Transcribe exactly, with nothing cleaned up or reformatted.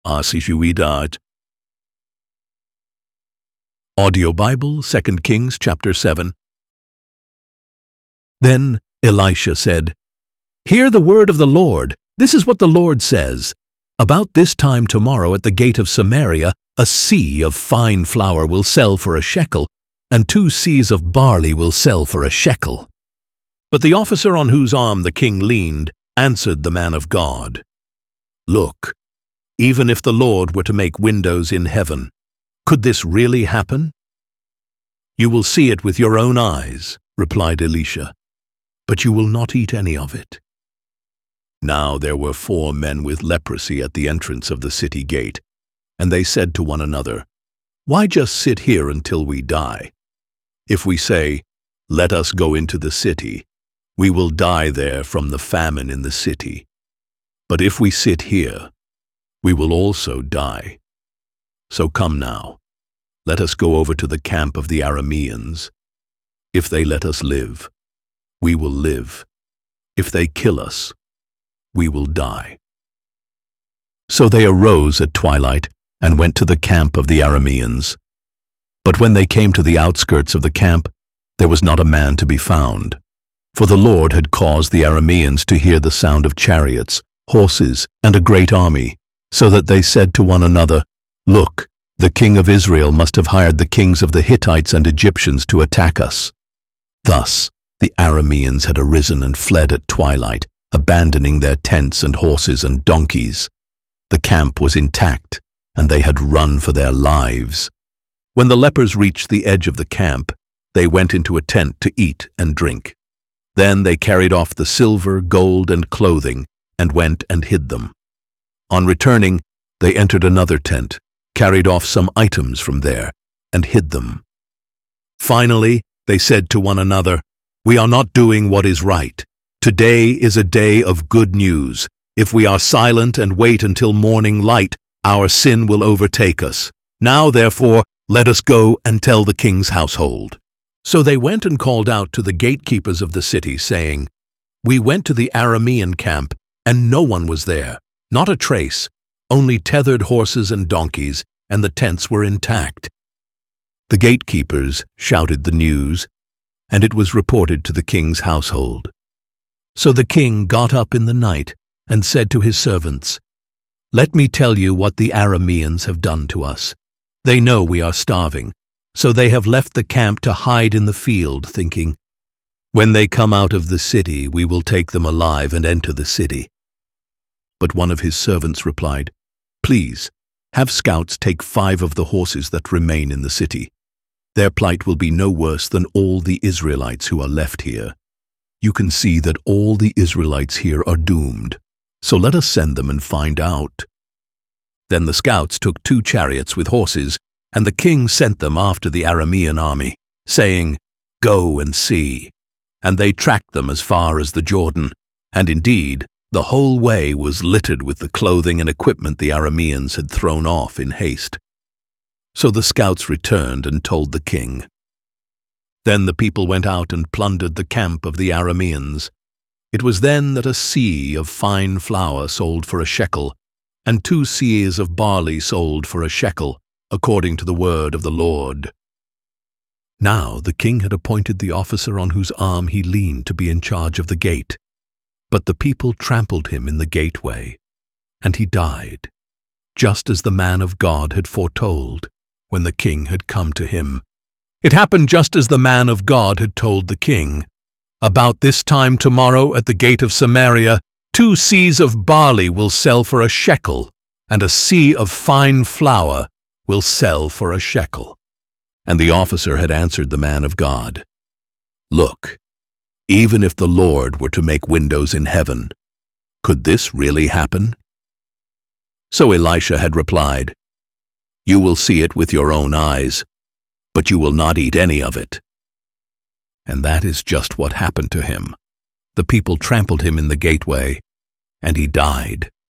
Asishuidat. Audio Bible, Second Kings chapter seven. Then Elisha said, "Hear the word of the Lord. This is what the Lord says. About this time tomorrow at the gate of Samaria, a sea of fine flour will sell for a shekel, and two seahs of barley will sell for a shekel." But the officer on whose arm the king leaned answered the man of God, "Look, even if the Lord were to make windows in heaven, could this really happen?" "You will see it with your own eyes," replied Elisha, "but you will not eat any of it." Now there were four men with leprosy at the entrance of the city gate, and they said to one another, "Why just sit here until we die? If we say, 'Let us go into the city,' we will die there from the famine in the city. But if we sit here, we will also die. So come now, let us go over to the camp of the Arameans. If they let us live, we will live. If they kill us, we will die." So they arose at twilight and went to the camp of the Arameans. But when they came to the outskirts of the camp, there was not a man to be found. For the Lord had caused the Arameans to hear the sound of chariots, horses, and a great army, so that they said to one another, "Look, the king of Israel must have hired the kings of the Hittites and Egyptians to attack us." Thus the Arameans had arisen and fled at twilight, abandoning their tents and horses and donkeys. The camp was intact, and they had run for their lives. When the lepers reached the edge of the camp, they went into a tent to eat and drink. Then they carried off the silver, gold, and clothing, and went and hid them. On returning, they entered another tent, carried off some items from there, and hid them. Finally, they said to one another, "We are not doing what is right. Today is a day of good news. If we are silent and wait until morning light, our sin will overtake us. Now, therefore, let us go and tell the king's household." So they went and called out to the gatekeepers of the city, saying, "We went to the Aramean camp, and no one was there, not a trace, only tethered horses and donkeys, and the tents were intact." The gatekeepers shouted the news, and it was reported to the king's household. So the king got up in the night and said to his servants, "Let me tell you what the Arameans have done to us. They know we are starving, so they have left the camp to hide in the field, thinking, 'When they come out of the city, we will take them alive and enter the city.'" But one of his servants replied, "Please, have scouts take five of the horses that remain in the city. Their plight will be no worse than all the Israelites who are left here. You can see that all the Israelites here are doomed, so let us send them and find out." Then the scouts took two chariots with horses, and the king sent them after the Aramean army, saying, "Go and see." And they tracked them as far as the Jordan, and indeed, the whole way was littered with the clothing and equipment the Arameans had thrown off in haste. So the scouts returned and told the king. Then the people went out and plundered the camp of the Arameans. It was then that a seah of fine flour sold for a shekel, and two seahs of barley sold for a shekel, according to the word of the Lord. Now the king had appointed the officer on whose arm he leaned to be in charge of the gate. But the people trampled him in the gateway, and he died, just as the man of God had foretold when the king had come to him. It happened just as the man of God had told the king. About this time tomorrow at the gate of Samaria, two seahs of barley will sell for a shekel, and a seah of fine flour will sell for a shekel. And the officer had answered the man of God, "Look, even if the Lord were to make windows in heaven, could this really happen?" So Elisha had replied, "You will see it with your own eyes, but you will not eat any of it." And that is just what happened to him. The people trampled him in the gateway, and he died.